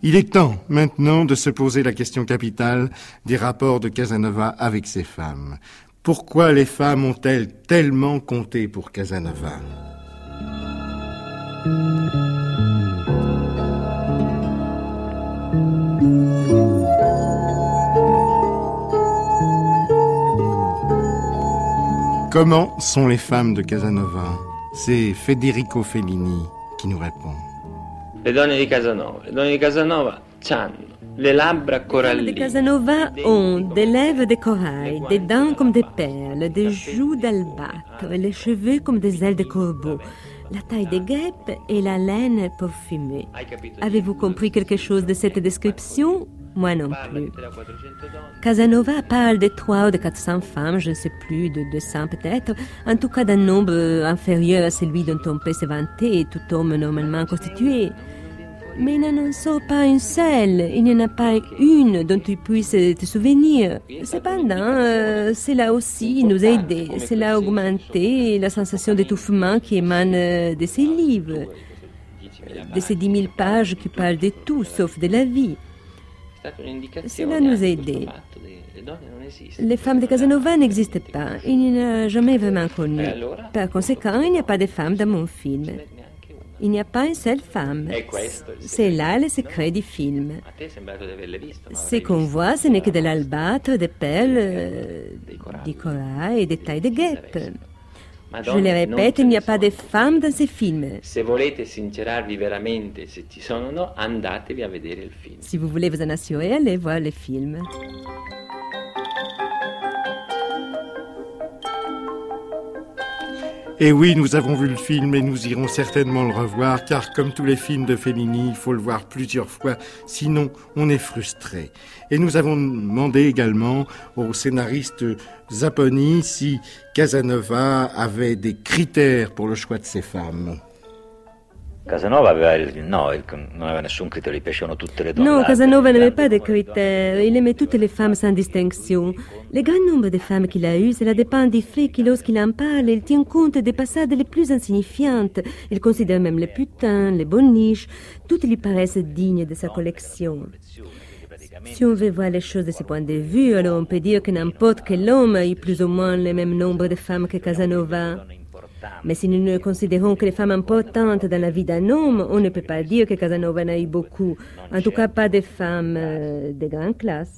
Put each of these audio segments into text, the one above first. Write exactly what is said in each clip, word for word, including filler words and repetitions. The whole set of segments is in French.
Il est temps maintenant de se poser la question capitale des rapports de Casanova avec ses femmes. Pourquoi les femmes ont-elles tellement compté pour Casanova ? Comment sont les femmes de Casanova ? C'est Federico Fellini qui nous répond. Les donne di Casanova, les donne di Casanova hanno le labbra coralline. Les de Casanova ont des lèvres de corail, des dents comme des perles, des joues d'albâtre, les cheveux comme des ailes de corbeau, la taille des guêpes et la laine parfumée. Avez-vous compris quelque chose de cette description ? Moi non plus. Casanova parle de trois ou de quatre cents femmes, je ne sais plus, de deux cents peut-être, en tout cas d'un nombre inférieur à celui dont on peut se vanter, tout homme normalement constitué. Mais il n'en sort pas une seule, il n'y en a pas une dont tu puisses te souvenir. Cependant, euh, cela aussi nous a aidés, cela a augmenté la sensation d'étouffement qui émane de ces livres, de ces dix mille pages qui parlent de tout sauf de la vie. Cela nous a aidés. Les femmes de Casanova n'existent pas. Il n'y en a jamais vraiment connu. Par conséquent, il n'y a pas de femmes dans mon film. Il n'y a pas une seule femme. C'est là le secret du film. Ce qu'on voit, ce n'est que de l'albâtre, des perles, du corail et des tailles de guêpes. Je le répète, il n'y a pas de femmes dans ces films. Se volete sincerarvi veramente se ci sono o no, andatevi a vedere il film. Si vous voulez vous en assurer, allez voir le film. Et oui, nous avons vu le film et nous irons certainement le revoir, car comme tous les films de Fellini, il faut le voir plusieurs fois, sinon on est frustré. Et nous avons demandé également au scénariste Zapponi si Casanova avait des critères pour le choix de ses femmes. Casanova aveva il, no, il, non aveva nessun criterio, gli piacevano tutte le donne. Non, Casanova n'avait pas de critères. Il aimait toutes les femmes sans distinction. Le grand nombre de femmes qu'il a eues, cela dépend du fait que lorsqu'il en parle, il tient compte des passades les plus insignifiantes. Il considère même les putains, les boniches. Toutes lui paraissent dignes de sa collection. Si on veut voir les choses de ce point de vue, alors on peut dire que n'importe quel homme a eu plus ou moins le même nombre de femmes que Casanova. Mais si nous ne considérons que les femmes importantes dans la vie d'un homme, on ne peut pas dire que Casanova en a eu beaucoup. En tout cas, pas de femmes euh, de grande classe.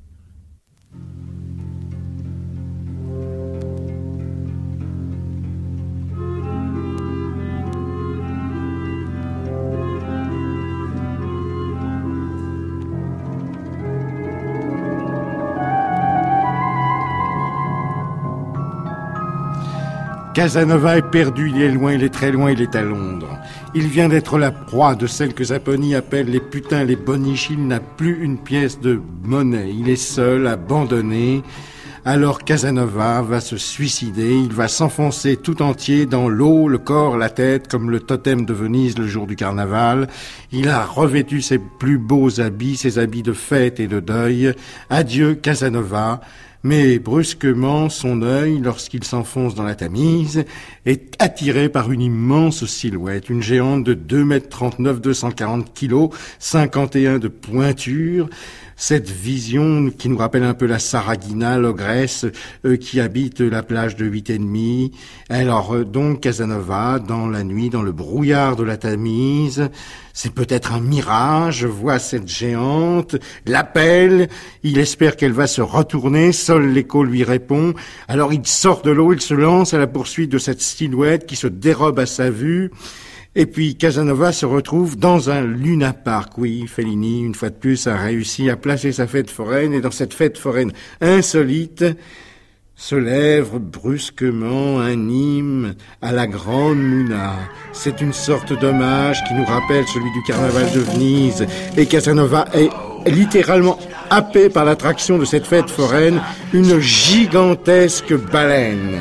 Casanova est perdu, il est loin, il est très loin, il est à Londres. Il vient d'être la proie de celles que Zapponi appelle les putains, les boniches. Il n'a plus une pièce de monnaie. Il est seul, abandonné. Alors Casanova va se suicider. Il va s'enfoncer tout entier dans l'eau, le corps, la tête, comme le totem de Venise le jour du carnaval. Il a revêtu ses plus beaux habits, ses habits de fête et de deuil. Adieu Casanova. Mais brusquement, son œil, lorsqu'il s'enfonce dans la Tamise, est attiré par une immense silhouette, une géante de deux mètres trente-neuf, deux cent quarante kilos, cinquante et un de pointure. Cette vision qui nous rappelle un peu la Saragina, l'ogresse, euh, qui habite la plage de huit et demi. Alors euh, donc Casanova, dans la nuit, dans le brouillard de la Tamise, c'est peut-être un mirage, voit cette géante, l'appelle, il espère qu'elle va se retourner, seul l'écho lui répond. Alors il sort de l'eau, il se lance à la poursuite de cette silhouette qui se dérobe à sa vue. Et puis Casanova se retrouve dans un lunapark. Oui, Fellini, une fois de plus, a réussi à placer sa fête foraine. Et dans cette fête foraine insolite, se lève brusquement un hymne à la grande Mouna. C'est une sorte d'hommage qui nous rappelle celui du carnaval de Venise. Et Casanova est littéralement happé par l'attraction de cette fête foraine, une gigantesque baleine.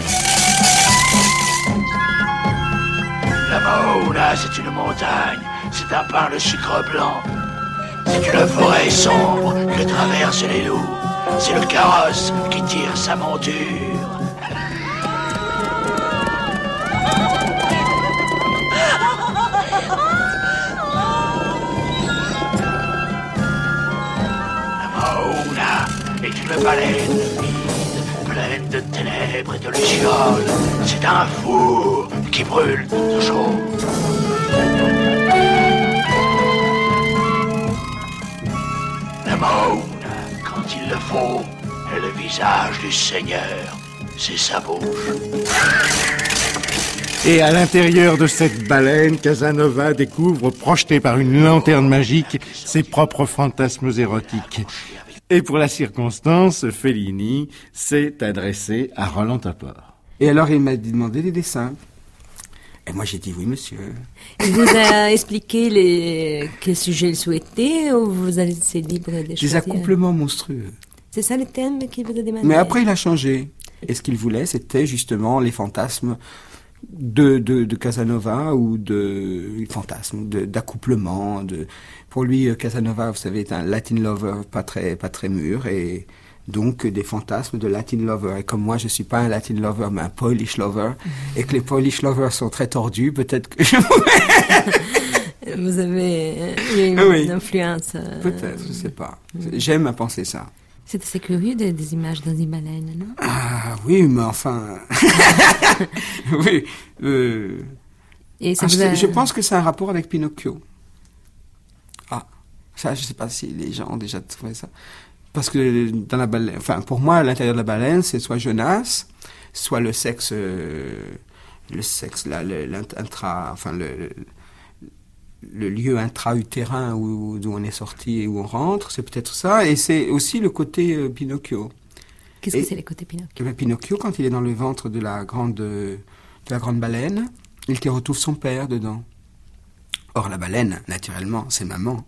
La Mouna, c'est une montagne, c'est un pain de sucre blanc. C'est une forêt sombre que traversent les loups. C'est le carrosse qui tire sa monture. est une baleine vide, pleine de ténèbres et de lucioles. C'est un four qui brûle toujours. La Maune, quand il le faut, est le visage du Seigneur. C'est sa bouche. Et à l'intérieur de cette baleine, Casanova découvre, projeté par une lanterne magique, ses propres fantasmes érotiques. Et pour la circonstance, Fellini s'est adressé à Roland Tapor. Et alors il m'a demandé des dessins. Et moi j'ai dit oui monsieur. Il vous a expliqué les... quel sujet il souhaitait ou vous avez laissé libre de choisir? Des accouplements monstrueux. C'est ça le thème qu'il vous a demandé? Mais après il a changé. Et ce qu'il voulait c'était justement les fantasmes de, de, de Casanova ou de fantasmes, de, d'accouplement. De... Pour lui, Casanova, vous savez, est un Latin lover pas très, pas très mûr et donc des fantasmes de Latin lover. Et comme moi, je suis pas un Latin lover, mais un Polish lover, mmh. et que les Polish lovers sont très tordus, peut-être que je Vous avez il y a une, oui. une influence. Euh... Peut-être, je sais pas. Mmh. J'aime à penser ça. C'est assez curieux des, des images dans une baleine, non? Ah oui, mais enfin... oui. Euh... Et ça ah, vous je, a... je pense que c'est un rapport avec Pinocchio. Ah, ça, je sais pas si les gens ont déjà trouvé ça. Parce que dans la baleine... Enfin, pour moi, à l'intérieur de la baleine, c'est soit Jonas, soit le sexe... Euh, le sexe, là, le, l'intra... Enfin, le... le lieu intra-utérin où, d'où on est sorti et où on rentre, c'est peut-être ça, et c'est aussi le côté euh, Pinocchio. Qu'est-ce et, que c'est le côté Pinocchio? Ben, Pinocchio, quand il est dans le ventre de la grande, de la grande baleine, il y retrouve son père dedans. Or, la baleine, naturellement, c'est maman.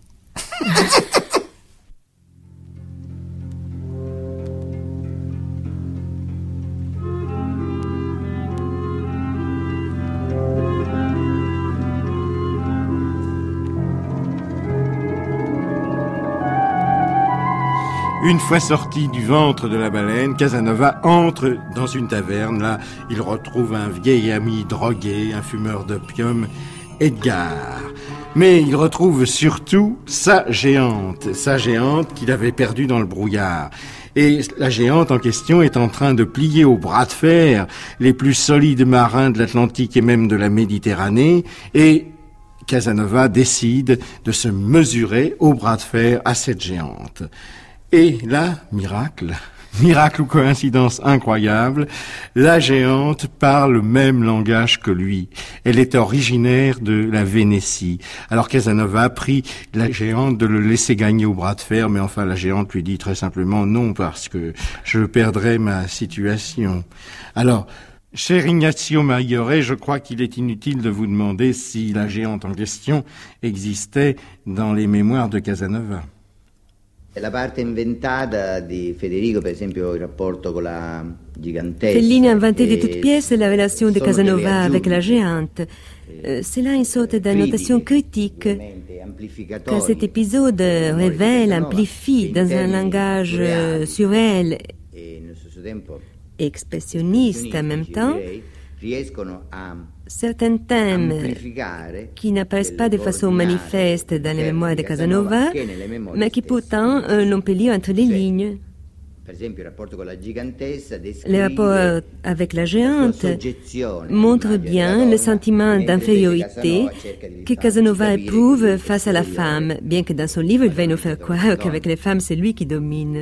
Une fois sorti du ventre de la baleine, Casanova entre dans une taverne. Là, il retrouve un vieil ami drogué, un fumeur d'opium, Edgar. Mais il retrouve surtout sa géante, sa géante qu'il avait perdue dans le brouillard. Et la géante en question est en train de plier au bras de fer les plus solides marins de l'Atlantique et même de la Méditerranée. Et Casanova décide de se mesurer au bras de fer à cette géante. Et là, miracle, miracle ou coïncidence incroyable, la géante parle le même langage que lui. Elle est originaire de la Vénétie. Alors Casanova prie la géante de le laisser gagner au bras de fer, mais enfin la géante lui dit très simplement non, parce que je perdrais ma situation. Alors, cher Ignazio Maiore, je crois qu'il est inutile de vous demander si la géante en question existait dans les mémoires de Casanova. La parte inventata di Federico, per esempio, il rapporto con la gigantessa. Fellini a inventé de toutes pièces la relation de Casanova avec la géante. Euh, c'est là une sorte d'annotation critique, car cet épisode révèle, amplifie dans un langage surréel et expressionniste en même temps certains thèmes qui n'apparaissent pas de façon manifeste dans les mémoires de Casanova, mais qui pourtant euh, l'on peut lire entre les lignes. Le rapport avec la géante montre bien le sentiment d'infériorité que Casanova éprouve face à la femme, bien que dans son livre il veuille nous faire croire qu'avec les femmes c'est lui qui domine.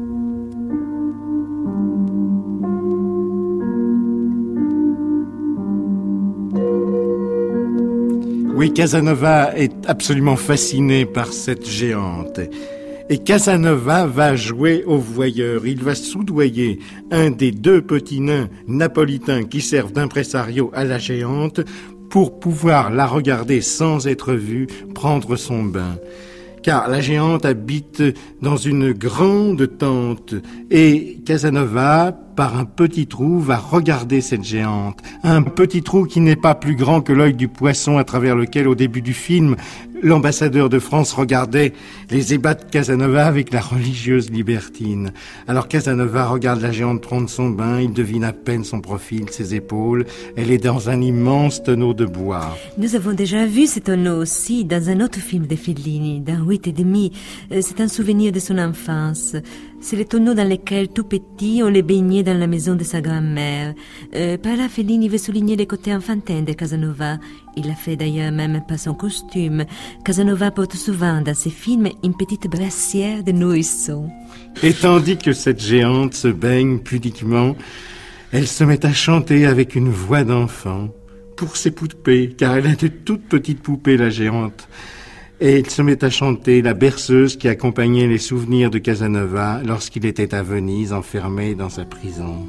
Oui, Casanova est absolument fasciné par cette géante. Et Casanova va jouer au voyeur. Il va soudoyer un des deux petits nains napolitains qui servent d'impresario à la géante pour pouvoir la regarder sans être vue prendre son bain. Car la géante habite dans une grande tente et Casanova, par un petit trou, va regarder cette géante. Un petit trou qui n'est pas plus grand que l'œil du poisson à travers lequel, au début du film, L'ambassadeur de France regardait les ébats de Casanova avec la religieuse libertine. Alors Casanova regarde la géante prendre son bain, il devine à peine son profil, ses épaules. Elle est dans un immense tonneau de bois. Nous avons déjà vu ce tonneau aussi dans un autre film de Fellini, dans Huit et demi. C'est un souvenir de son enfance. C'est le tonneau dans lequel, tout petit, on les baignait dans la maison de sa grand-mère. Euh, par là, Fellini veut souligner les côtés enfantins de Casanova. Il a fait d'ailleurs même par son costume. Casanova porte souvent dans ses films une petite brassière de nourrisson. Et tandis que cette géante se baigne pudiquement, elle se met à chanter avec une voix d'enfant pour ses poupées, car elle a de toutes petites poupées, la géante. Et il se met à chanter la berceuse qui accompagnait les souvenirs de Casanova lorsqu'il était à Venise, enfermé dans sa prison.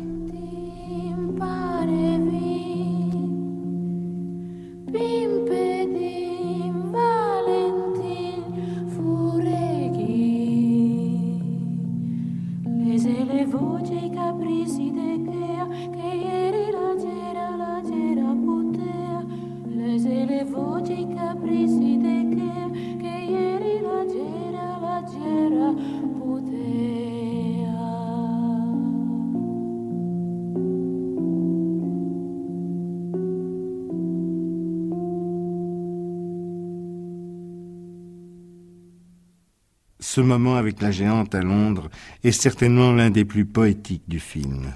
Ce moment avec la géante à Londres est certainement l'un des plus poétiques du film.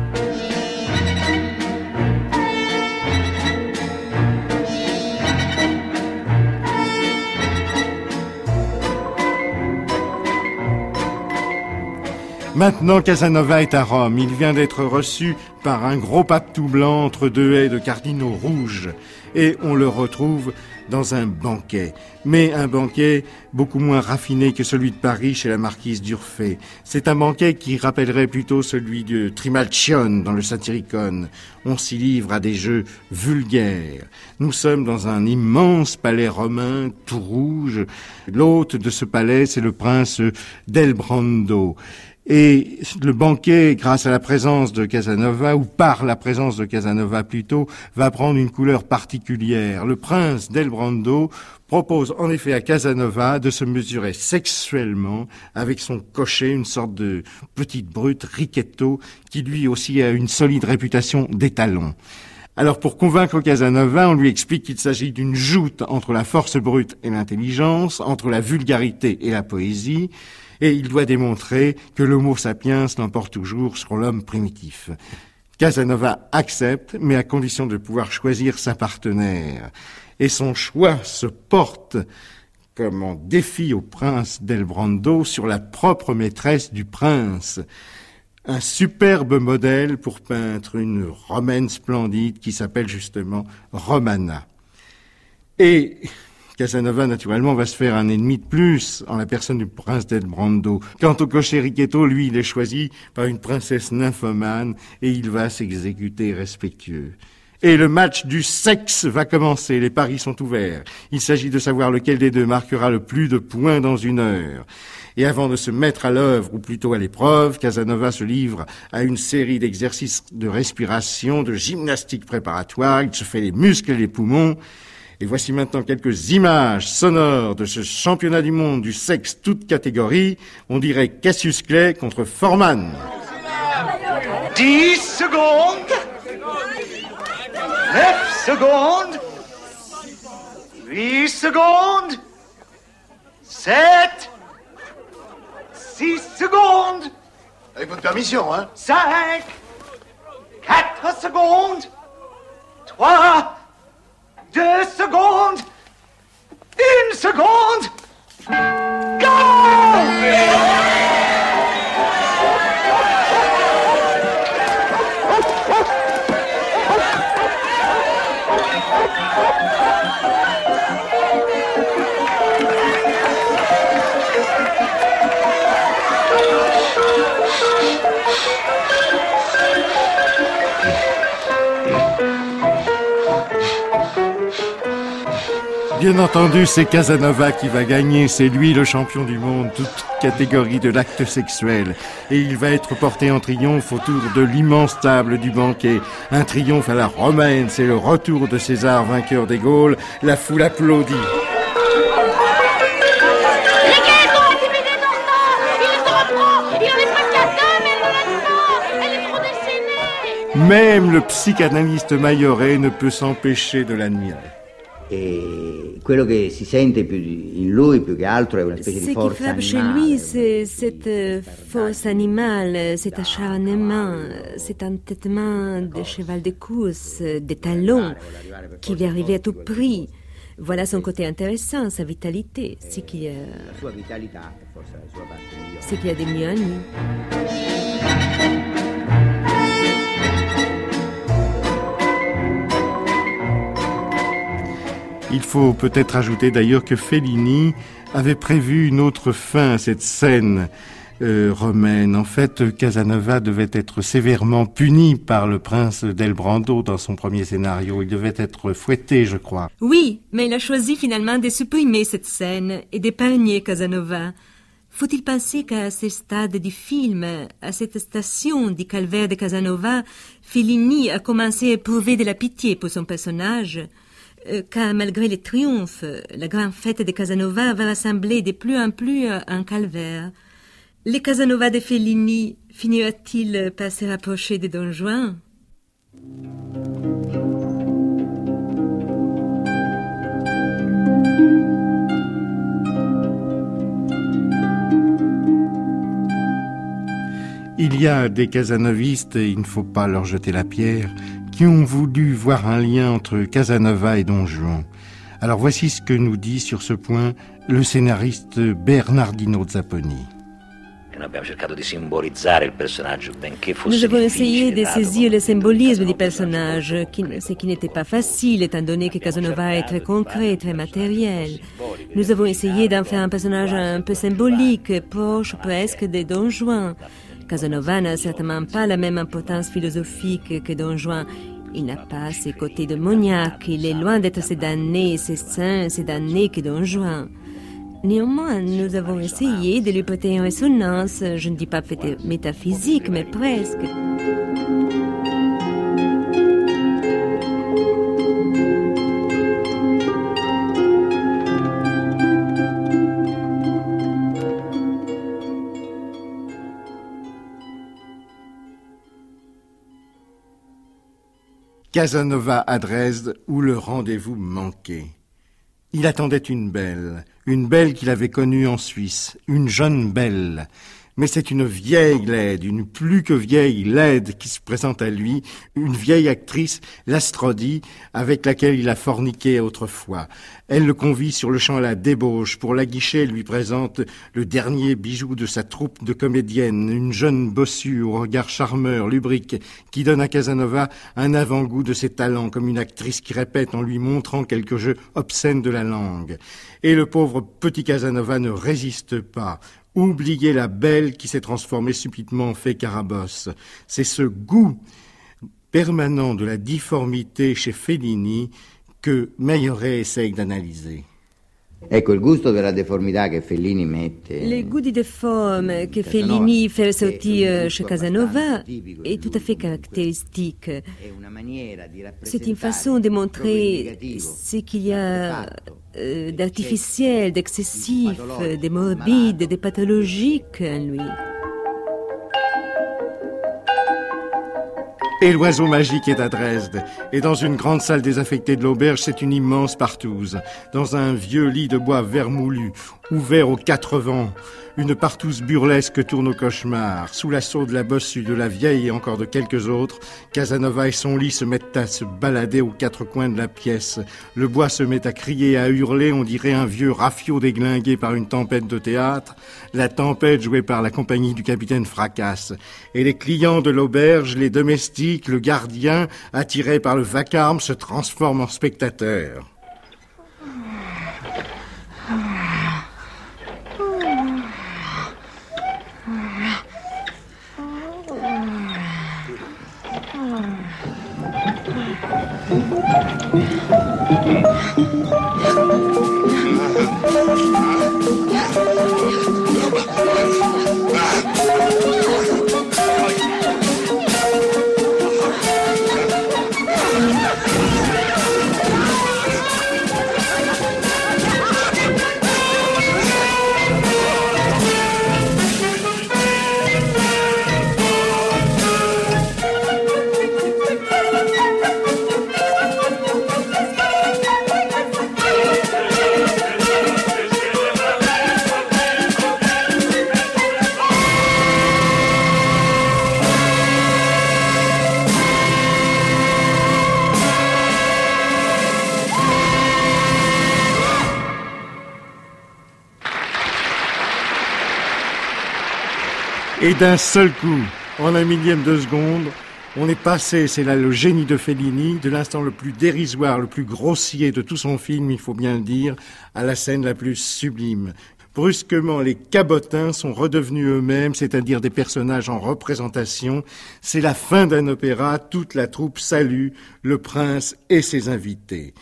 Maintenant, Casanova est à Rome. Il vient d'être reçu par un gros pape tout blanc entre deux haies de cardinaux rouges. Et on le retrouve dans un banquet. Mais un banquet beaucoup moins raffiné que celui de Paris chez la marquise d'Urfé. C'est un banquet qui rappellerait plutôt celui de Trimalcione dans le Satyricon. On s'y livre à des jeux vulgaires. Nous sommes dans un immense palais romain, tout rouge. L'hôte de ce palais, c'est le prince del Brando. Et le banquet, grâce à la présence de Casanova, ou par la présence de Casanova plutôt, va prendre une couleur particulière. Le prince del Brando propose en effet à Casanova de se mesurer sexuellement avec son cocher, une sorte de petite brute, Ricchetto, qui lui aussi a une solide réputation d'étalon. Alors pour convaincre Casanova, on lui explique qu'il s'agit d'une joute entre la force brute et l'intelligence, entre la vulgarité et la poésie, et il doit démontrer que l'homo sapiens l'emporte toujours sur l'homme primitif. Casanova accepte, mais à condition de pouvoir choisir sa partenaire. Et son choix se porte comme en défi au prince del Brando sur la propre maîtresse du prince. Un superbe modèle pour peindre une romaine splendide qui s'appelle justement Romana. Et Casanova, naturellement, va se faire un ennemi de plus en la personne du prince del Brando. Quant au cocher Ricchetto, lui, il est choisi par une princesse nymphomane et il va s'exécuter respectueux. Et le match du sexe va commencer. Les paris sont ouverts. Il s'agit de savoir lequel des deux marquera le plus de points dans une heure. Et avant de se mettre à l'œuvre, ou plutôt à l'épreuve, Casanova se livre à une série d'exercices de respiration, de gymnastique préparatoire. Il se fait les muscles et les poumons. Et voici maintenant quelques images sonores de ce championnat du monde du sexe toute catégorie. On dirait Cassius Clay contre Foreman. Dix secondes. Neuf secondes. Huit secondes. Sept. Six secondes. Avec votre permission, hein. Cinq. Quatre secondes. Trois. Deux secondes. Une seconde. Go! Bien entendu, c'est Casanova qui va gagner. C'est lui le champion du monde, toute catégorie de l'acte sexuel. Et il va être porté en triomphe autour de l'immense table du banquet. Un triomphe à la romaine, c'est le retour de César, vainqueur des Gaules. La foule applaudit. Même le psychanalyste Maioret ne peut s'empêcher de l'admirer. E quello che si sente più in lui più che altro è una specie Ce di qui forza frappe chez animale. lui, c'est cette euh, force animale, cet acharnement, cet entêtement de cheval de course, des talons, qui veut arriver à tout prix. Voilà son côté intéressant, sa vitalité, ce qu'il y a, La sua vitalità è forse la sua parte migliore. ce qu'il y a de mieux en lui. Il faut peut-être ajouter d'ailleurs que Fellini avait prévu une autre fin à cette scène euh, romaine. En fait, Casanova devait être sévèrement puni par le prince del Brando dans son premier scénario. Il devait être fouetté, je crois. Oui, mais il a choisi finalement de supprimer cette scène et d'épargner Casanova. Faut-il penser qu'à ce stade du film, à cette station du calvaire de Casanova, Fellini a commencé à éprouver de la pitié pour son personnage, euh, car malgré les triomphes, la grande fête de Casanova va ressembler de plus en plus à un calvaire. Le Casanova de Fellini finira-t-il par se rapprocher de Don Juan? Il y a des casanovistes, et il ne faut pas leur jeter la pierre, qui ont voulu voir un lien entre Casanova et Don Juan. Alors voici ce que nous dit sur ce point le scénariste Bernardino Zapponi. Noi abbiamo cercato di simbolizzare il personaggio, benché fosse Nous avons difficile, essayé de dato saisir le che symbolisme du Casanova personnage, qui, ce qui n'était pas facile, étant donné que Casanova est très concret, très matériel. Nous avons essayé d'en faire un personnage un peu symbolique, proche presque de Don Juan. Casanova n'a certainement pas la même importance philosophique que Don Juan. Il n'a pas ses côtés démoniaques, il est loin d'être ces damnés, ces saints, ces damnés que Don Juan. Néanmoins, nous avons essayé de lui prêter une résonance, je ne dis pas métaphysique, mais presque. Casanova à Dresde, où le rendez-vous manquait. Il attendait une belle, une belle qu'il avait connue en Suisse, une jeune belle. Mais c'est une vieille laide, une plus que vieille laide qui se présente à lui, une vieille actrice, Lastrodi, avec laquelle il a forniqué autrefois. Elle le convie sur le champ à la débauche. Pour l'aguicher, elle lui présente le dernier bijou de sa troupe de comédiennes, une jeune bossue au regard charmeur, lubrique, qui donne à Casanova un avant-goût de ses talents, comme une actrice qui répète en lui montrant quelques jeux obscènes de la langue. Et le pauvre petit Casanova ne résiste pas. Oubliez la belle qui s'est transformée subitement en fée Carabosse. C'est ce goût permanent de la difformité chez Fellini que Maioret essaye d'analyser. Ecco, il gusto della deformità che Fellini mette... Le goût de forme que Fellini fait sortir chez Casanova est tout à fait caractéristique. C'est une façon de montrer ce qu'il y a euh, d'artificiel, d'excessif, de morbide, de pathologique en lui. Et l'oiseau magique est à Dresde. Et dans une grande salle désaffectée de l'auberge, c'est une immense partouze. Dans un vieux lit de bois vermoulu, ouvert aux quatre vents, une partouze burlesque tourne au cauchemar. Sous l'assaut de la bossue, de la vieille et encore de quelques autres, Casanova et son lit se mettent à se balader aux quatre coins de la pièce. Le bois se met à crier et à hurler, on dirait un vieux rafiot déglingué par une tempête de théâtre. La tempête jouée par la compagnie du capitaine Fracasse. Et les clients de l'auberge, les domestiques, le gardien, attirés par le vacarme, se transforment en spectateurs. Et d'un seul coup, en un millième de seconde, on est passé, c'est là le génie de Fellini, de l'instant le plus dérisoire, le plus grossier de tout son film, il faut bien le dire, à la scène la plus sublime. Brusquement, les cabotins sont redevenus eux-mêmes, c'est-à-dire des personnages en représentation. C'est la fin d'un opéra, toute la troupe salue le prince et ses invités.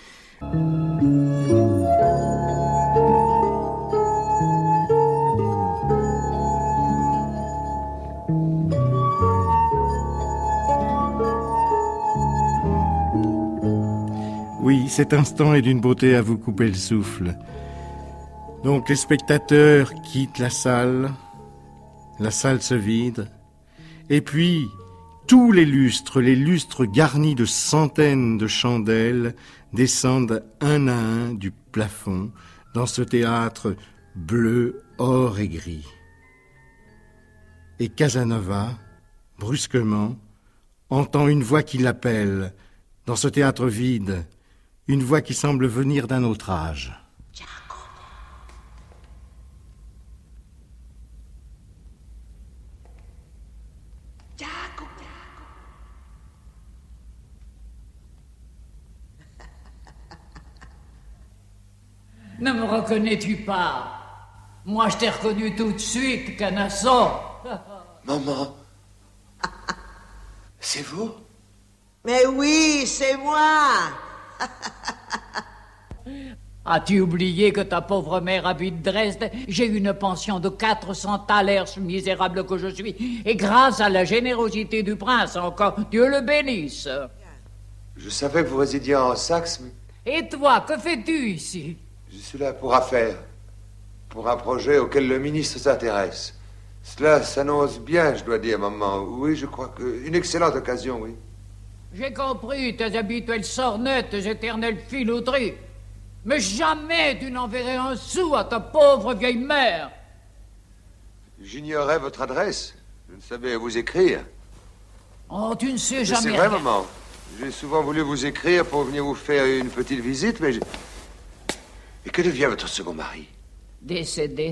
Oui, cet instant est d'une beauté à vous couper le souffle. Donc les spectateurs quittent la salle, la salle se vide, et puis tous les lustres, les lustres garnis de centaines de chandelles descendent un à un du plafond dans ce théâtre bleu, or et gris. Et Casanova, brusquement, entend une voix qui l'appelle dans ce théâtre vide, une voix qui semble venir d'un autre âge. Ne me reconnais-tu pas? Moi, je t'ai reconnu tout de suite, Canasson. Maman, c'est vous? Mais oui, c'est moi. As-tu oublié que ta pauvre mère habite Dresde? J'ai une pension de quatre cents thalers, misérable que je suis. Et grâce à la générosité du prince, encore, Dieu le bénisse. Je savais que vous résidiez en Saxe, mais... Et toi, que fais-tu ici? Je suis là pour affaires, pour un projet auquel le ministre s'intéresse. Cela s'annonce bien, je dois dire, maman. Oui, je crois que... Une excellente occasion, oui. J'ai compris tes habituelles sornettes, tes éternelles filouteries. Mais jamais tu n'enverrais un sou à ta pauvre vieille mère. J'ignorais votre adresse. Je ne savais vous écrire. Oh, tu ne sais Mais jamais c'est vrai, rien. maman. J'ai souvent voulu vous écrire pour venir vous faire une petite visite, mais... Je... Et que devient votre second mari? Décédé.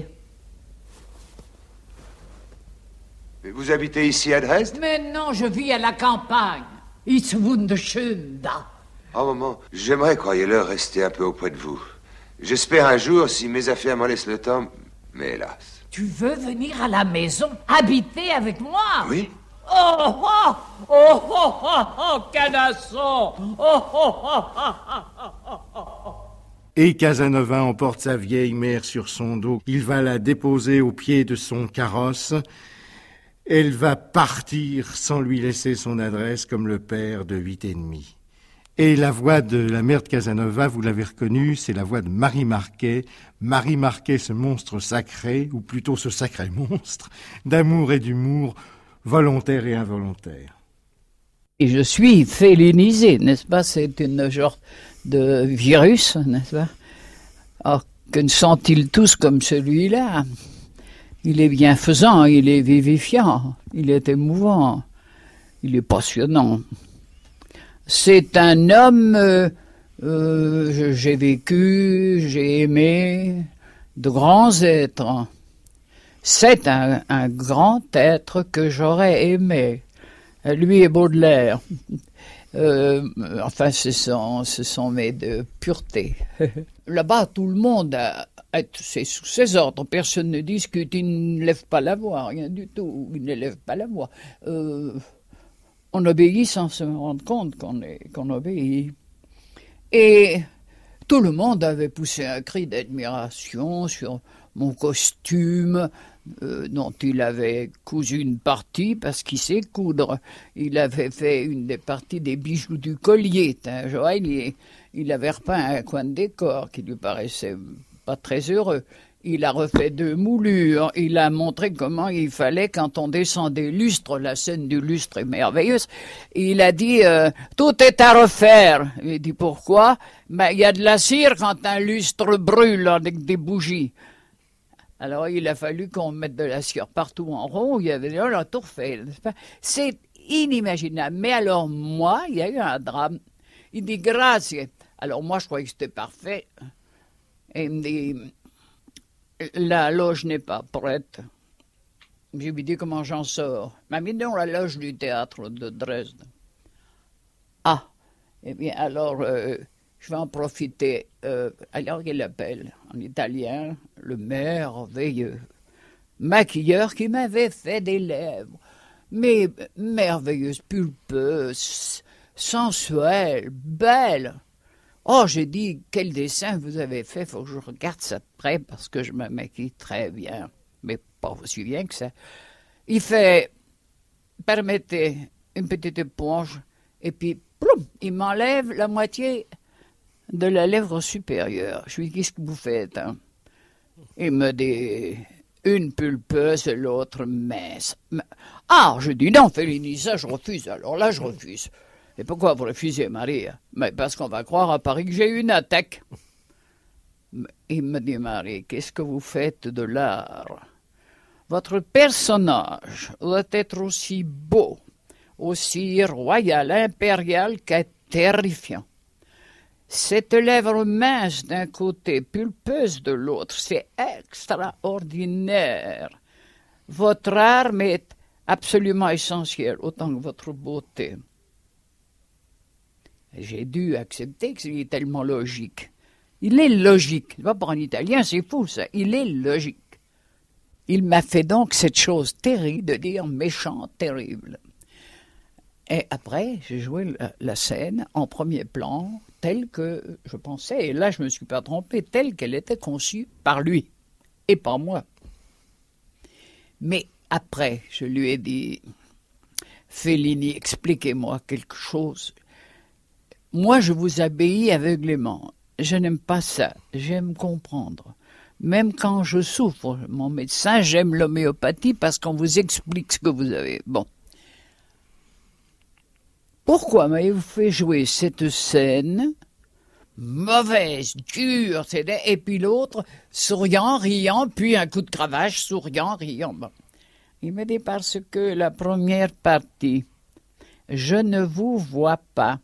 Mais vous habitez ici à Dresde? Mais non, je vis à la campagne. It's wunderschön da. Oh, maman, j'aimerais, croyez-le, rester un peu auprès de vous. J'espère un jour, si mes affaires m'en laissent le temps, mais hélas. Tu veux venir à la maison, habiter avec moi? Oui. Oh, oh, oh, oh, oh, oh, Canasson. Oh, oh, oh, oh, oh, oh, oh. Et Casanova emporte sa vieille mère sur son dos. Il va la déposer au pied de son carrosse. Elle va partir sans lui laisser son adresse comme le père de huit et demi. Et la voix de la mère de Casanova, vous l'avez reconnue, c'est la voix de Marie Marquet. Marie Marquet, ce monstre sacré, ou plutôt ce sacré monstre, d'amour et d'humour, volontaire et involontaire. Et je suis félinisé, n'est-ce pas? C'est une genre de virus, n'est-ce pas? Alors, que ne sont-ils tous comme celui-là? Il est bienfaisant, il est vivifiant, il est émouvant, il est passionnant. C'est un homme, euh, euh, j'ai vécu, j'ai aimé de grands êtres. C'est un, un grand être que j'aurais aimé. Lui et Baudelaire. Euh, enfin, ce sont, ce sont mes de pureté. Là-bas, tout le monde a, a, c'est sous ses ordres. Personne ne discute, il ne lève pas la voix, rien du tout. Il ne lève pas la voix. Euh, on obéit sans se rendre compte qu'on, est, qu'on obéit. Et tout le monde avait poussé un cri d'admiration sur mon costume, euh, dont il avait cousu une partie parce qu'il sait coudre. Il avait fait une des parties des bijoux du collier, un joaillier. Il avait repeint un coin de décor qui lui paraissait pas très heureux. Il a refait deux moulures. Il a montré comment il fallait, quand on descend des lustres, la scène du lustre est merveilleuse. Il a dit euh, tout est à refaire. Il dit pourquoi? Ben, il y a de la cire quand un lustre brûle avec des bougies. Alors, il a fallu qu'on mette de la cire partout en rond. Il y avait déjà la tour Eiffel, n'est-ce pas? C'est inimaginable. Mais alors, moi, il y a eu un drame. Il dit, grazie. Alors, moi, je croyais que c'était parfait. Et il me dit, la loge n'est pas prête. Je lui dis comment j'en sors. Il m'a mis dans la loge du théâtre de Dresde. Ah, eh bien alors, euh, je vais en profiter. Euh, alors il appelle en italien le merveilleux maquilleur qui m'avait fait des lèvres, mais merveilleuses, pulpeuses, sensuelles, belles. Oh, j'ai dit, quel dessin vous avez fait, il faut que je regarde ça de près parce que je me maquille très bien, mais pas aussi bien que ça. Il fait, permettez, une petite éponge, et puis, ploum, il m'enlève la moitié de la lèvre supérieure. Je lui dis, qu'est-ce que vous faites, hein? Il me dit, une pulpeuse et l'autre mince. Ah, je dis, non, Fellini, ça je refuse, alors là je refuse. Et pourquoi vous refusez, Marie? Mais parce qu'on va croire à Paris que j'ai eu une attaque. Il me dit, Marie, qu'est-ce que vous faites de l'art? Votre personnage doit être aussi beau, aussi royal, impérial qu'est terrifiant. Cette lèvre mince d'un côté, pulpeuse de l'autre, c'est extraordinaire. Votre art m'est absolument essentiel, autant que votre beauté. J'ai dû accepter que c'est tellement logique. Il est logique. Pas pour un Italien, c'est fou ça. Il est logique. Il m'a fait donc cette chose terrible de dire méchant, terrible. Et après, j'ai joué la, la scène en premier plan, telle que je pensais, et là je ne me suis pas trompé, telle qu'elle était conçue par lui et par moi. Mais après, je lui ai dit, Fellini, expliquez-moi quelque chose. Moi, je vous obéis aveuglément. Je n'aime pas ça. J'aime comprendre. Même quand je souffre, mon médecin, j'aime l'homéopathie parce qu'on vous explique ce que vous avez. Bon. Pourquoi m'avez-vous fait jouer cette scène mauvaise, dure, et puis l'autre, souriant, riant, puis un coup de cravache, souriant, riant. Bon. Il me dit parce que la première partie, je ne vous vois pas.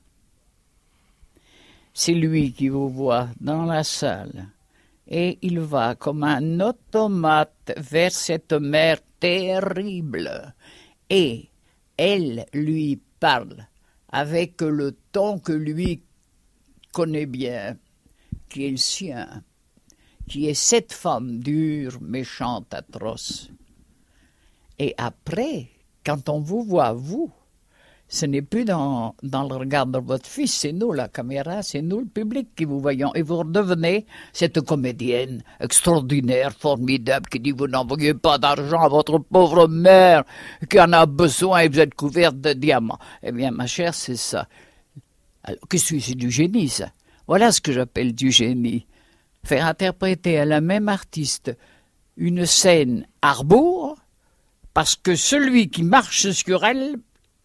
C'est lui qui vous voit dans la salle. Et il va comme un automate vers cette mère terrible. Et elle lui parle avec le ton que lui connaît bien, qui est le sien, qui est cette femme dure, méchante, atroce. Et après, quand on vous voit, vous, ce n'est plus dans, dans le regard de votre fils, c'est nous, la caméra, c'est nous, le public, qui vous voyons. Et vous redevenez cette comédienne extraordinaire, formidable, qui dit, vous n'envoyez pas d'argent à votre pauvre mère, qui en a besoin et vous êtes couverte de diamants. Eh bien, ma chère, c'est ça. Alors, qu'est-ce que c'est du génie, ça? Voilà ce que j'appelle du génie. Faire interpréter à la même artiste une scène à rebours, parce que celui qui marche sur elle,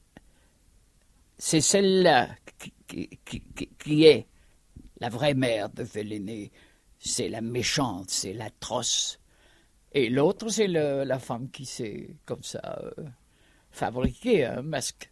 c'est celle-là qui, qui, qui, qui est la vraie mère de Fellini. C'est la méchante, c'est l'atroce. Et l'autre, c'est le, la femme qui s'est, comme ça, euh, fabriqué un masque.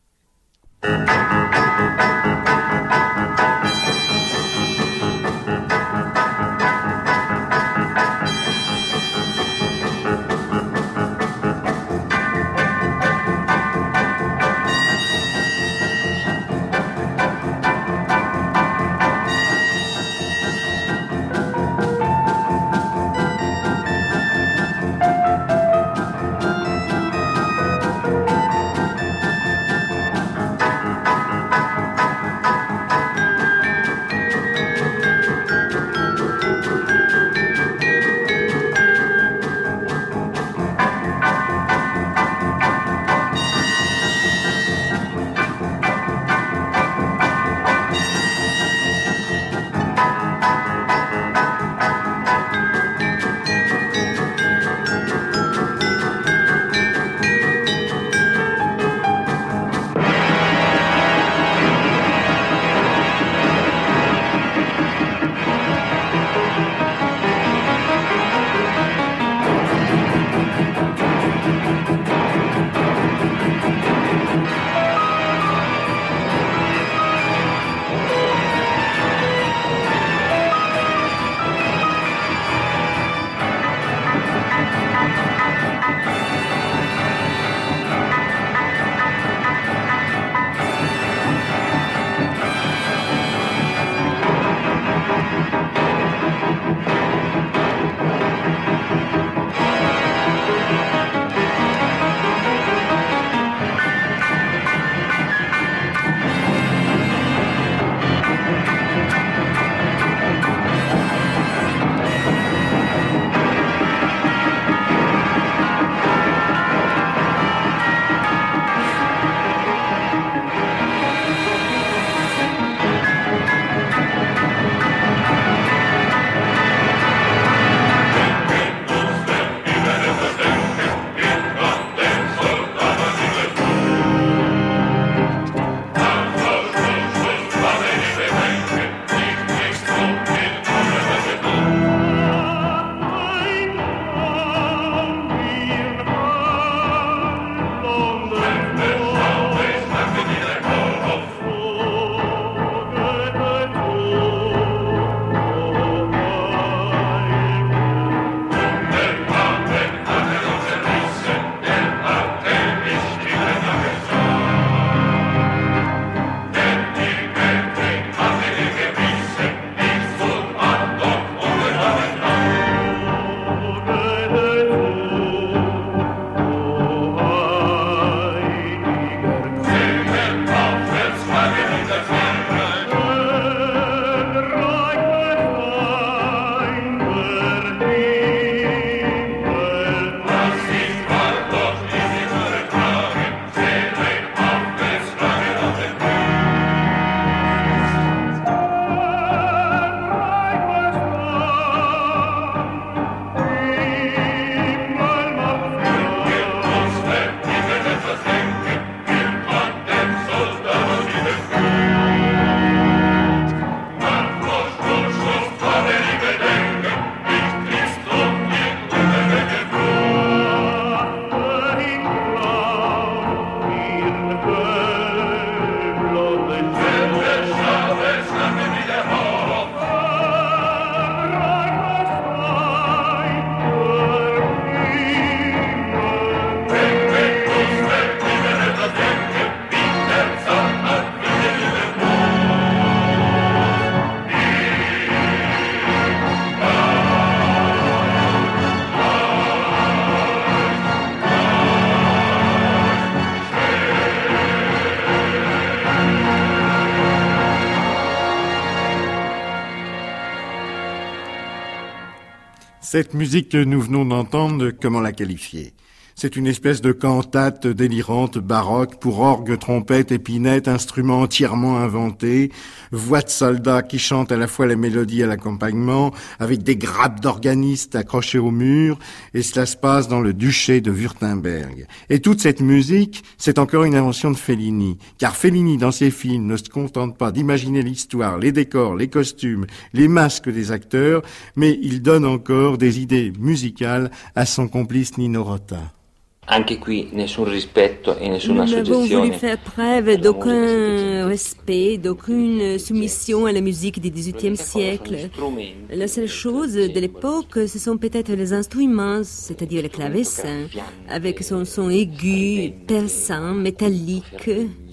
Cette musique que nous venons d'entendre, comment la qualifier ? C'est une espèce de cantate délirante baroque pour orgue, trompette, épinette, instrument entièrement inventé, voix de soldats qui chantent à la fois les mélodies à l'accompagnement, avec des grappes d'organistes accrochées au mur, et cela se passe dans le duché de Wurtemberg. Et toute cette musique, c'est encore une invention de Fellini, car Fellini, dans ses films, ne se contente pas d'imaginer l'histoire, les décors, les costumes, les masques des acteurs, mais il donne encore des idées musicales à son complice Nino Rota. Anche qui nessun rispetto e nessuna Nous n'avons soggezione. voulu faire preuve d'aucun respect, d'aucune soumission à la musique du dix-huitième siècle. La seule chose de l'époque, ce sont peut-être les instruments, c'est-à-dire le clavecin, avec son son aigu, perçant, métallique.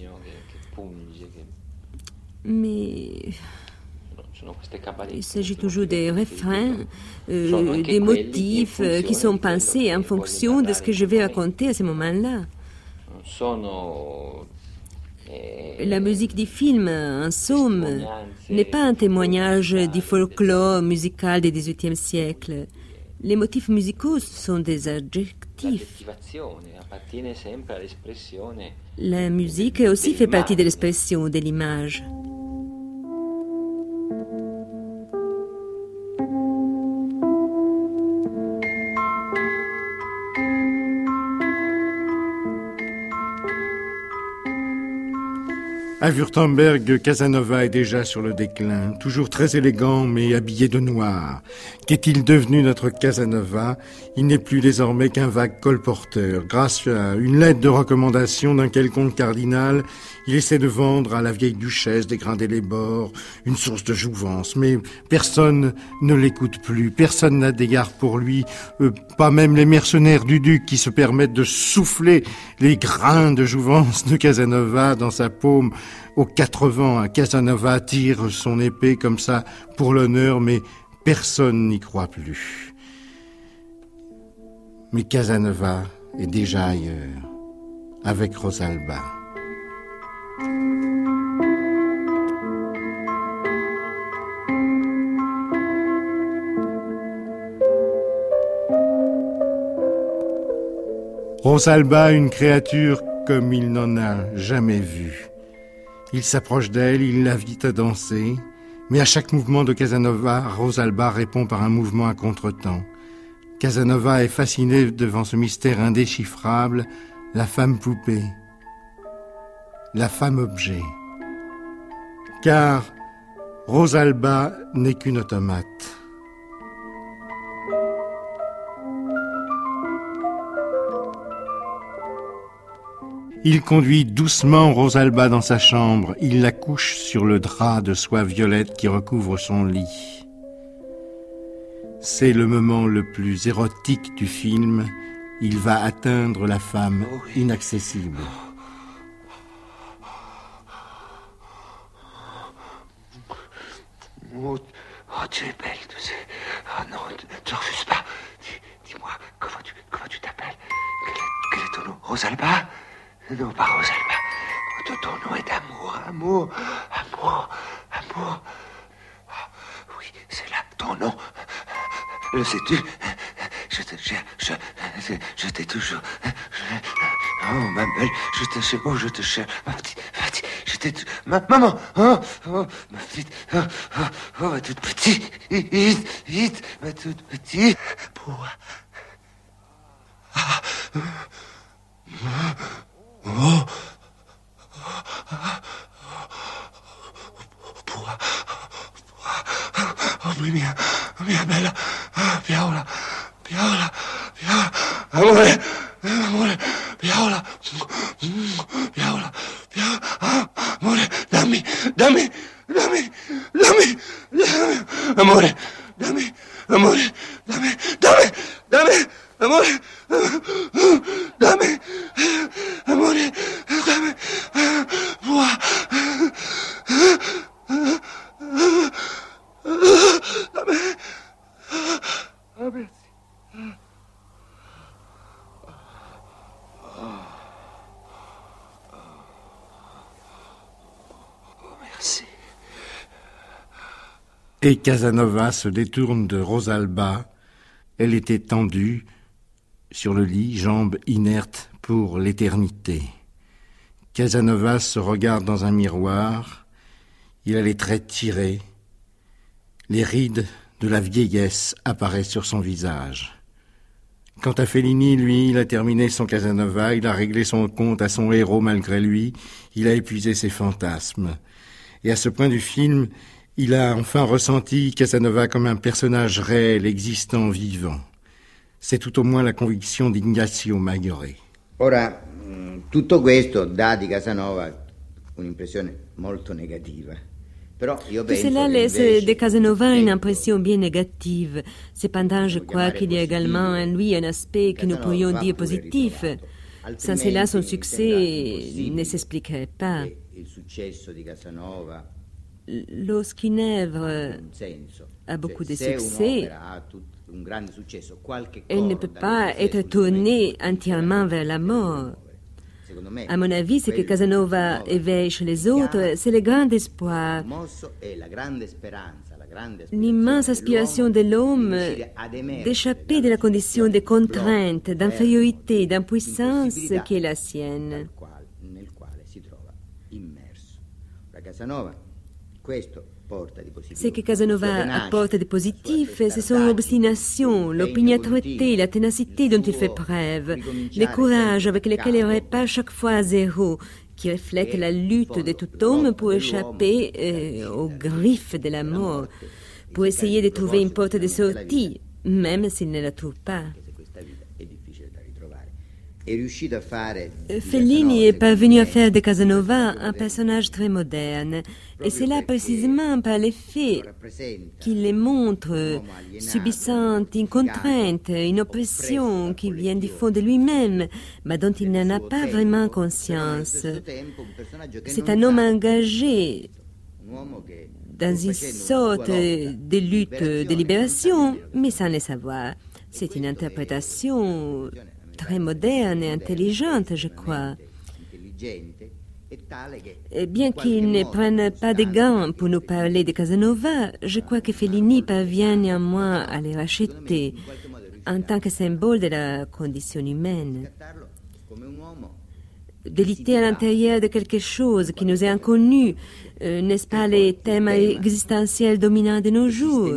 Mais il s'agit toujours des refrains, euh, des motifs euh, qui sont pensés en fonction de ce que je vais raconter à ce moment-là. La musique du film, en somme, n'est pas un témoignage du folklore musical du dix-huitième siècle. Les motifs musicaux sont des adjectifs. La musique aussi fait partie de l'expression de l'image. À Wurtemberg, Casanova est déjà sur le déclin, toujours très élégant mais habillé de noir. Qu'est-il devenu notre Casanova ? Il n'est plus désormais qu'un vague colporteur. Grâce à une lettre de recommandation d'un quelconque cardinal, il essaie de vendre à la vieille duchesse dégrinder les bords, une source de jouvence. Mais personne ne l'écoute plus, personne n'a d'égard pour lui, euh, pas même les mercenaires du duc qui se permettent de souffler les grains de jouvence de Casanova dans sa paume. Aux quatre vents, Casanova tire son épée comme ça pour l'honneur, mais personne n'y croit plus. Mais Casanova est déjà ailleurs, avec Rosalba. Rosalba, une créature comme il n'en a jamais vu. Il s'approche d'elle, il l'invite à danser, mais à chaque mouvement de Casanova, Rosalba répond par un mouvement à contretemps. Casanova est fasciné devant ce mystère indéchiffrable, la femme poupée, la femme objet. Car Rosalba n'est qu'une automate. Il conduit doucement Rosalba dans sa chambre. Il la couche sur le drap de soie violette qui recouvre son lit. C'est le moment le plus érotique du film. Il va atteindre la femme inaccessible. Oh, oh, tu es belle, tu sais. Oh non, tu ne refuses pas. Dis, dis-moi, comment tu, comment tu t'appelles ? Quel est, quel est ton nom ? Rosalba ? Non, pas Rosalba. Ton, ton nom est amour, amour, amour, amour. Oh, oui, c'est là ton nom. Le sais-tu ? Je te cherche, je, je, je t'ai toujours... Je, oh, ma belle, je te cherche, oh, je te cherche. Ma petite, ma petite, je t'ai... Ma, maman, oh, oh, ma petite, oh, oh, oh, ma toute petite, vite, vite, ma toute petite. Pour... Ah, oh, pour... Oh, mia, mia bella, Paola, Paola, Paola, amore, amore, Paola, Paola, Paola, amore, dammi, dammi, dammi, dammi, dammi, amore, dammi, amore, dammi, dammi, dammi, amore, dammi, amore, dammi, moi. Ah, merci. Oh, merci. Et Casanova se détourne de Rosalba. Elle était tendue sur le lit, jambes inertes pour l'éternité. Casanova se regarde dans un miroir. Il a les traits tirés. Les rides de la vieillesse apparaissent sur son visage. Quant à Fellini, lui, il a terminé son Casanova, il a réglé son compte à son héros malgré lui, il a épuisé ses fantasmes. Et à ce point du film, il a enfin ressenti Casanova comme un personnage réel, existant, vivant. C'est tout au moins la conviction d'Ignazio Maggiore. Ora, tutto questo dà di Casanova un'impressione molto negativa. Tout cela laisse de Casanova une impression bien négative. Cependant, je crois qu'il y a également en lui un aspect que nous pourrions dire positif. Sans cela, son succès ne s'expliquerait pas. Lorsqu'une œuvre a beaucoup de succès, elle ne peut pas être tournée entièrement vers la mort. À mon avis, ce que Casanova éveille chez les autres, c'est le grand espoir, l'immense aspiration de l'homme d'échapper de la condition de contrainte, d'infériorité, d'impuissance qui est la sienne. Ce que Casanova apporte de positif, c'est son obstination, l'opiniâtreté, la ténacité dont il fait preuve, le courage avec lequel il repart chaque fois à zéro, qui reflète la lutte de tout homme pour échapper euh, aux griffes de la mort, pour essayer de trouver une porte de sortie, même s'il ne la trouve pas. Fellini est parvenu à faire de Casanova un personnage très moderne, et c'est là précisément par l'effet qu'il les montre subissant une contrainte, une oppression qui vient du fond de lui-même, mais dont il n'en a pas vraiment conscience. C'est un homme engagé dans une sorte de lutte de libération, mais sans le savoir. C'est une interprétation très moderne et intelligente, je crois. Et bien qu'il ne prenne pas de gants pour nous parler de Casanova, je crois que Fellini parvient néanmoins à les racheter en tant que symbole de la condition humaine. De lutter à l'intérieur de quelque chose qui nous est inconnu, euh, n'est-ce pas le thème existentiel dominant de nos jours?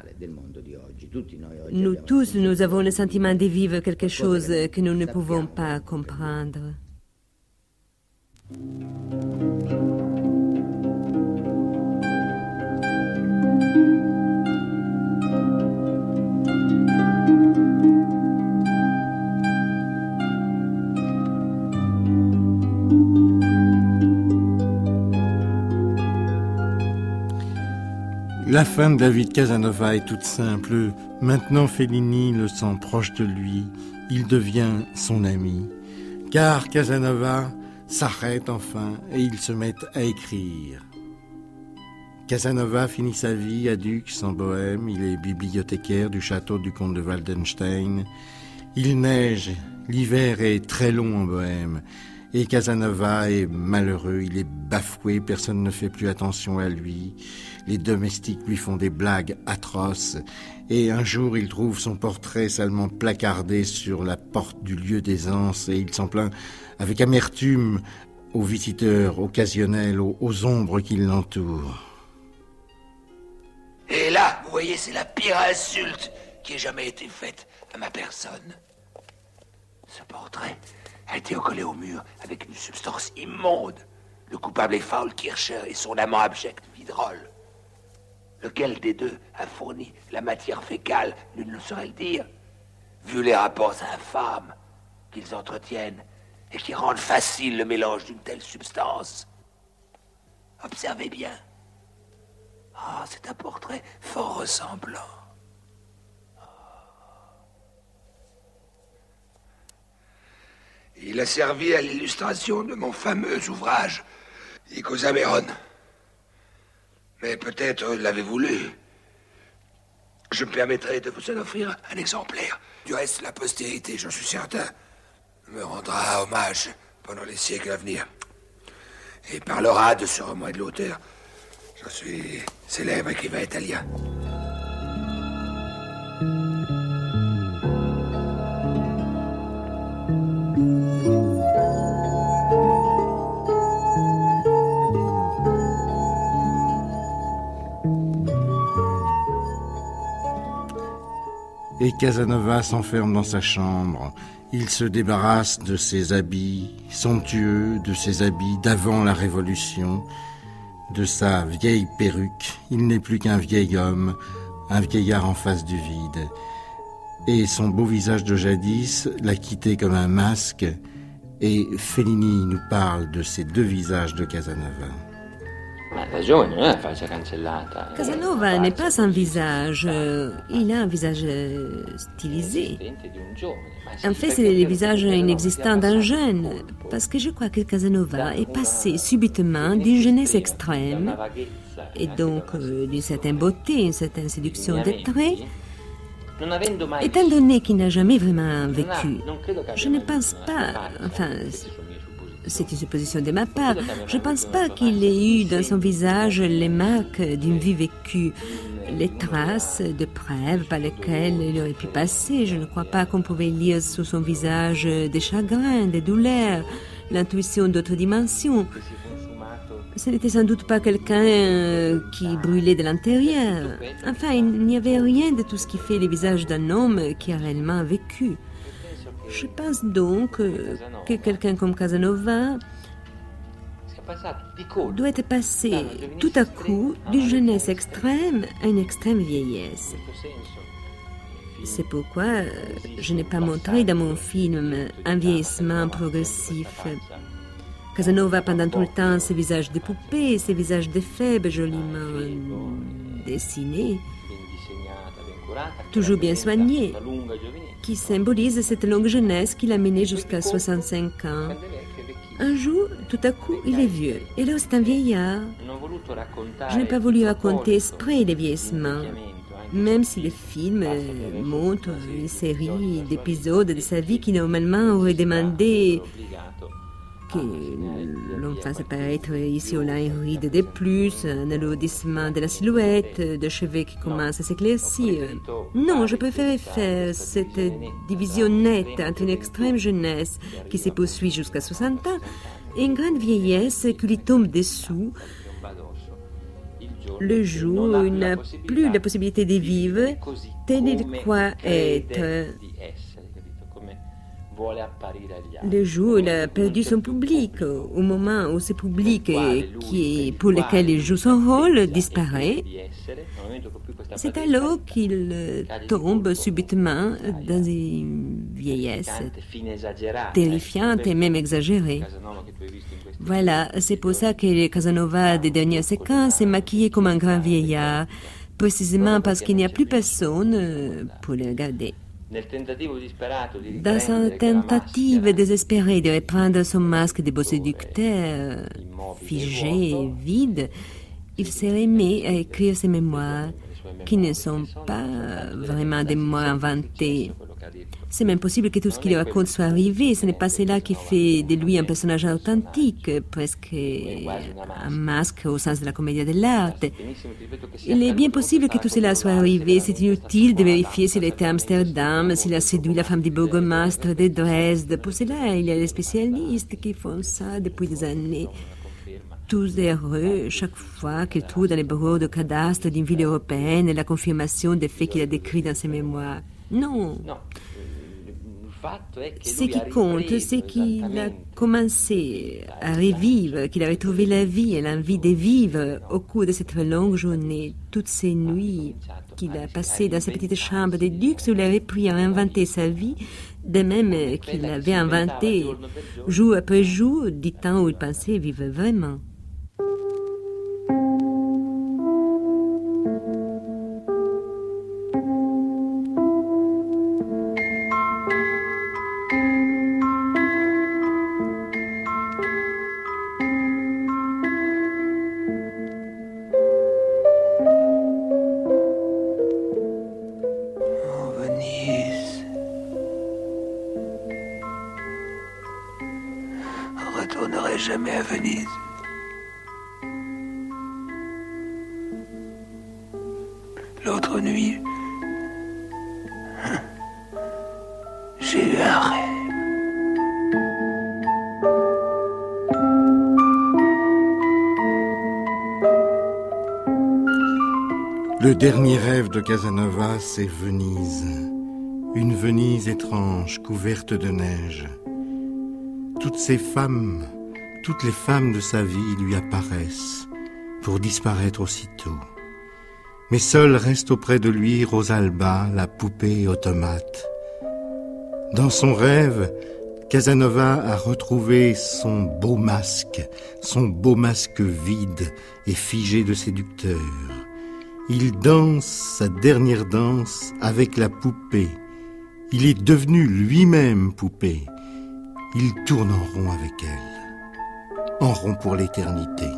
Nous tous, nous avons le sentiment de vivre quelque chose que nous ne pouvons pas comprendre. La fin de la vie de Casanova est toute simple. Maintenant, Fellini le sent proche de lui. Il devient son ami. Car Casanova s'arrête enfin et ils se mettent à écrire. Casanova finit sa vie à Dux, en Bohême. Il est bibliothécaire du château du comte de Waldenstein. Il neige. L'hiver est très long en Bohême. Et Casanova est malheureux, il est bafoué, personne ne fait plus attention à lui. Les domestiques lui font des blagues atroces. Et un jour, il trouve son portrait salement placardé sur la porte du lieu d'aisance et il s'en plaint avec amertume aux visiteurs occasionnels, aux, aux ombres qui l'entourent. Et là, vous voyez, c'est la pire insulte qui ait jamais été faite à ma personne. Ce portrait a été collé au mur avec une substance immonde. Le coupable est Faulkircher et son amant abject, Vidrol. Lequel des deux a fourni la matière fécale, nul ne saurait le dire, vu les rapports infâmes qu'ils entretiennent et qui rendent facile le mélange d'une telle substance. Observez bien. Ah, oh, c'est un portrait fort ressemblant. Il a servi à l'illustration de mon fameux ouvrage, Icosaméron. Mais peut-être l'avez-vous lu. Je me permettrai de vous en offrir un exemplaire. Du reste, la postérité, j'en suis certain, me rendra hommage pendant les siècles à venir. Et parlera de ce roman et de l'auteur. J'en suis célèbre écrivain italien. Et Casanova s'enferme dans sa chambre. Il se débarrasse de ses habits somptueux, de ses habits d'avant la Révolution, de sa vieille perruque. Il n'est plus qu'un vieil homme, un vieillard en face du vide. Et son beau visage de jadis l'a quitté comme un masque. Et Fellini nous parle de ces deux visages de Casanova. Casanova n'est pas un visage, il a un visage stylisé. En fait, c'est le visage inexistant d'un jeune, parce que je crois que Casanova est passé subitement d'une jeunesse extrême, et donc euh, d'une certaine beauté, une certaine séduction des traits, étant donné qu'il n'a jamais vraiment vécu. Je ne pense pas, enfin, c'est une supposition de ma part, je ne pense pas qu'il ait eu dans son visage les marques d'une vie vécue, les traces de preuves par lesquelles il aurait pu passer. Je ne crois pas qu'on pouvait lire sur son visage des chagrins, des douleurs, l'intuition d'autres dimensions. Ce n'était sans doute pas quelqu'un qui brûlait de l'intérieur. Enfin, il n'y avait rien de tout ce qui fait le visage d'un homme qui a réellement vécu. Je pense donc que quelqu'un comme Casanova doit être passé tout à coup d'une jeunesse extrême à une extrême vieillesse. C'est pourquoi je n'ai pas montré dans mon film un vieillissement progressif. Casanova, pendant tout le temps, ses visages de poupées, ses visages de faibles joliment dessinés, toujours bien soignés, qui symbolisent cette longue jeunesse qui l'a mené jusqu'à soixante-cinq ans. Un jour, tout à coup, il est vieux. Et là, c'est un vieillard. Je n'ai pas voulu raconter exprès les vieillissements, même si le film montre une série d'épisodes de sa vie qui, normalement, auraient demandé que l'on fasse apparaître ici ou là une ride de plus, un alourdissement de la silhouette, de cheveux qui commencent à s'éclaircir. Non, je préférais faire cette division nette entre une extrême jeunesse qui se poursuit jusqu'à soixante ans et une grande vieillesse qui lui tombe dessous le jour où il n'a plus la possibilité de vivre tel il croit être. Le jour où il a perdu son public, au moment où ce public qui est, pour lequel il joue son rôle disparaît, c'est alors qu'il tombe subitement dans une vieillesse terrifiante et même exagérée. Voilà, c'est pour ça que le Casanova des dernières séquences est maquillé comme un grand vieillard, précisément parce qu'il n'y a plus personne pour le regarder. Dans sa tentative désespérée de reprendre son masque de beau séducteur, figé et vide, il s'est remis à écrire ses mémoires, qui ne sont pas vraiment des mémoires inventées. C'est même possible que tout ce qu'il raconte soit arrivé. Ce n'est pas cela qui fait de lui un personnage authentique, presque un masque au sens de la comédie de l'art. Il est bien possible que tout cela soit arrivé. C'est inutile de vérifier s'il était à Amsterdam, s'il a séduit la femme du bourgmestre de Dresde. Pour cela, il y a des spécialistes qui font ça depuis des années. Tous heureux chaque fois qu'ils trouvent dans les bureaux de cadastre d'une ville européenne la confirmation des faits qu'il a décrits dans ses mémoires. Non. Ce qui compte, c'est qu'il a commencé à revivre, qu'il a retrouvé la vie et l'envie de vivre au cours de cette longue journée, toutes ces nuits qu'il a passées dans sa petite chambre de luxe où il avait pris à inventer sa vie, de même qu'il avait inventé jour après jour du temps où il pensait vivre vraiment. Jamais à Venise. L'autre nuit, j'ai eu un rêve. Le dernier rêve de Casanova, c'est Venise. une Venise étrange couverte de neige. Toutes ces femmes, toutes les femmes de sa vie lui apparaissent pour disparaître aussitôt. Mais seule reste auprès de lui Rosalba, la poupée automate. Dans son rêve, Casanova a retrouvé son beau masque, son beau masque vide et figé de séducteur. Il danse sa dernière danse avec la poupée. Il est devenu lui-même poupée. Il tourne en rond avec elle, en rond pour l'éternité.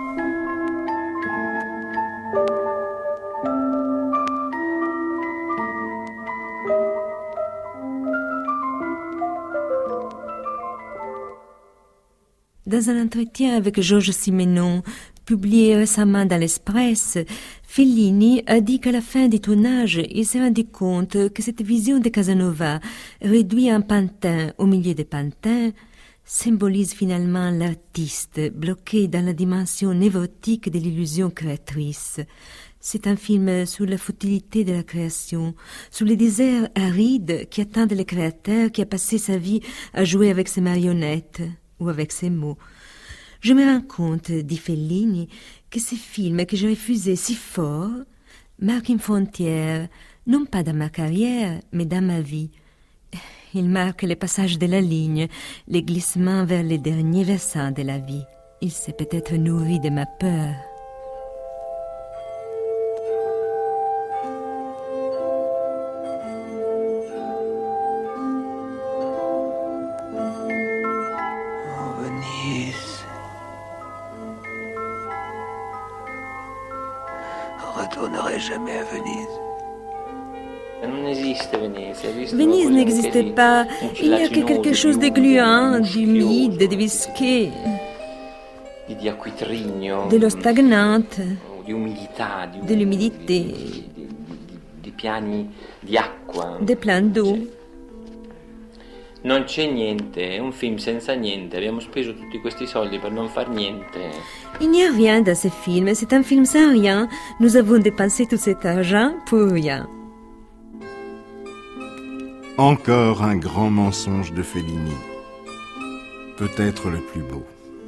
Dans un entretien avec Georges Simenon, publié récemment dans l'Express, Fellini a dit qu'à la fin du tournage, il s'est rendu compte que cette vision de Casanova, réduit en pantin au milieu des pantins, symbolise finalement l'artiste bloqué dans la dimension névrotique de l'illusion créatrice. C'est un film sur la futilité de la création, sur les déserts arides qui attendent le créateur qui a passé sa vie à jouer avec ses marionnettes ou avec ses mots. Je me rends compte, dit Fellini, que ce film que j'ai refusé si fort marque une frontière, non pas dans ma carrière, mais dans ma vie. Il marque le passage de la ligne, le glissement vers les derniers versants de la vie. Il s'est peut-être nourri de ma peur. Jamais à Venise. Venise n'existe pas. Il n'y a que quelque chose de gluant, d'humide, de visqué, de l'eau stagnante, de l'humidité, des plans d'eau. Non c'è niente, è un film senza niente. Abbiamo speso tutti questi soldi per non far niente. Il n'y a rien dans ce film, c'est un film sans rien. Nous avons dépensé tout cet argent pour rien. Encore un grand mensonge de Fellini. Peut-être le plus beau.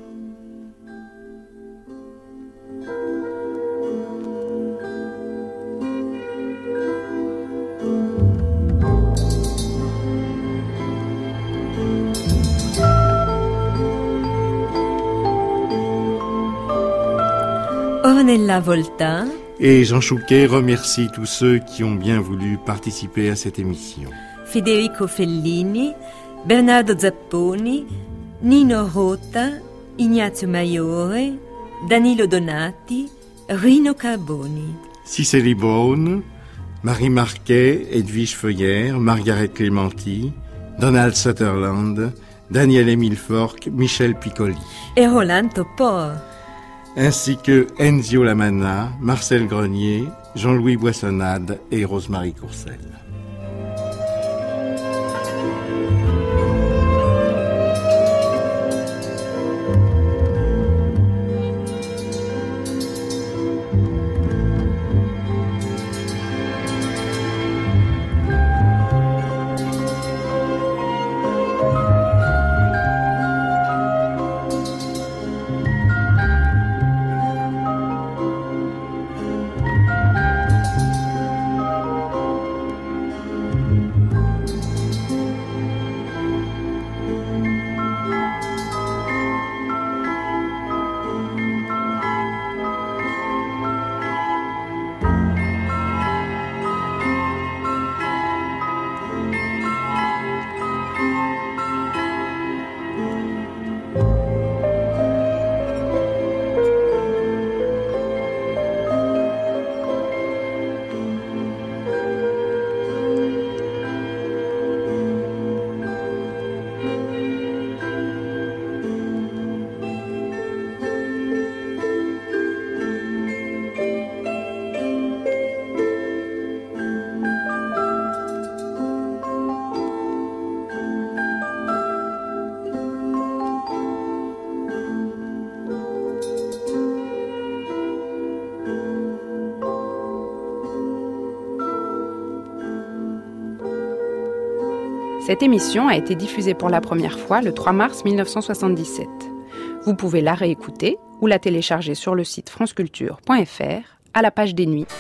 Ornella Volta et Jean Chouquet remercie tous ceux qui ont bien voulu participer à cette émission. Federico Fellini, Bernardo Zapponi, Nino Rota, Ignazio Maiore, Danilo Donati, Rino Carboni. Cicely Brown, Marie Marquet, Edwige Feuillère, Margaret Clémenti, Donald Sutherland, Daniel-Émile Forck, Michel Piccoli. Et Roland Topor. Ainsi que Enzio Lamana, Marcel Grenier, Jean-Louis Boissonnade et Rosemary Courcelles. Cette émission a été diffusée pour la première fois le trois mars mille neuf cent soixante-dix-sept. Vous pouvez la réécouter ou la télécharger sur le site franceculture point f r à la page des nuits.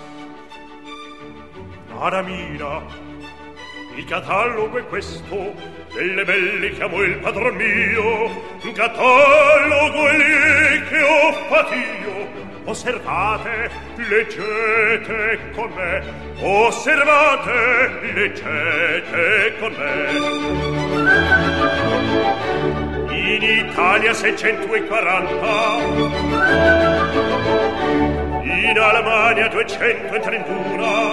Aramina, il catalogo è questo, delle belle chiamo il padron mio, un catalogo è lì che ho fatio. Osservate, leggete con me, osservate, leggete con me. In Italia seicentoquaranta, in Alemania duecentotrentuno,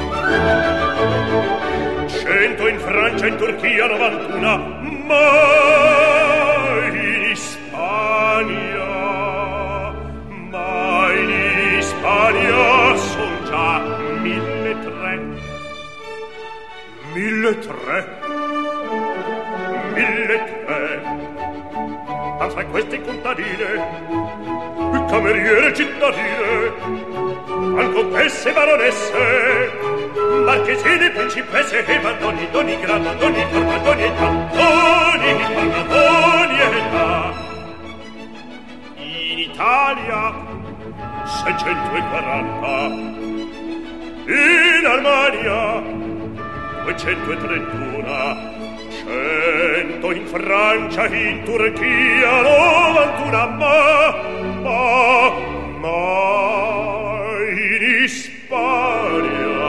cento in Francia, in Turchia novantuno, ma in Spagna, ma in Spagna son già mille tre, mille tre, mille tre. Ma fra queste contadine, cameriere cittadine, an contesse baronesse, marchesine, principesse e d'ogni, d'ogni grado, d'ogni forma, d'ogni età, d'ogni forma, d'ogni età. In Italia seicentoquaranta, in Armania duecentotrentuno, cento in Francia, in Turchia novantuno, ma, ma, ma in Spagna,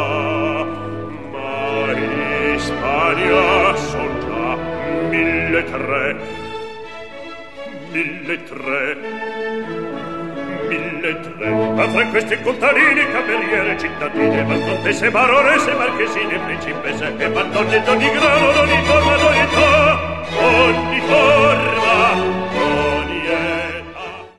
ma in Spagna son già mille tre, mille tre, mille tre. Ma fra questi contadini, cameriere, cittadine, van contesse, baronesse, marchesine, principesse, e van donne d'ogni grado, d'ogni forma, d'ogni età, d'ogni forma,